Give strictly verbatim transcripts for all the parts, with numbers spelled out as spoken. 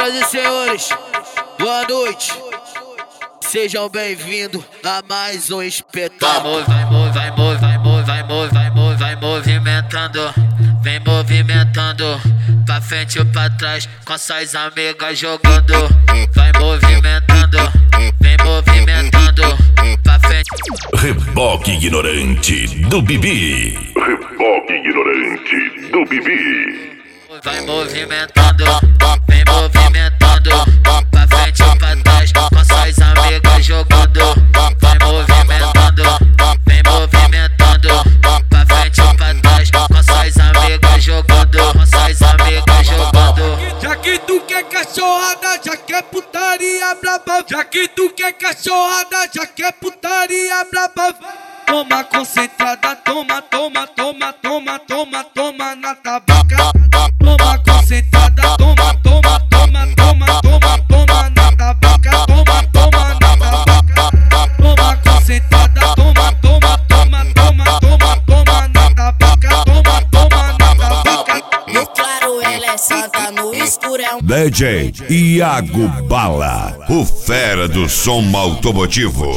Senhoras e senhores, boa noite. Sejam bem-vindos a mais um espetáculo. Vai, vai, vai, vai, vai, vai, vai, vai, vai movimentando, vem movimentando, pra frente ou pra trás, com suas amigas jogando. Vai movimentando, vem movimentando, pra frente. Reboque ignorante do Bibi. Reboque ignorante do Bibi. Vai movimentando, vem movimentando, pra frente ou pra trás, com suas amigas jogando. Vai movimentando, vem movimentando, pra frente ou pra trás, com suas amigas jogando, com suas amigas jogando. Já que tu quer cachorrada, já quer putaria braba. Já que tu quer cachorrada, já quer putaria braba. Toma concentrada, toma, toma, toma, toma, toma, toma na tabaca. Toma concentrada, toma, toma, toma, toma, toma, toma na tabaca. Toma, toma na tabaca. Toma concentrada, toma, toma, toma, toma, toma, toma na tabaca. Toma, toma na tabaca. No claro ela é santa, no escuro é um D J Iago Bala, o fera do som automotivo.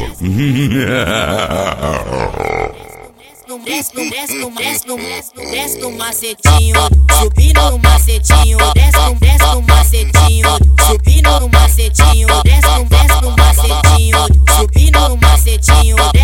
Desce no, desce no, desce no, desce no macetinho, subindo no macetinho, desce no, desce no macetinho, subindo no macetinho, desce no, desce no macetinho, subindo no macetinho,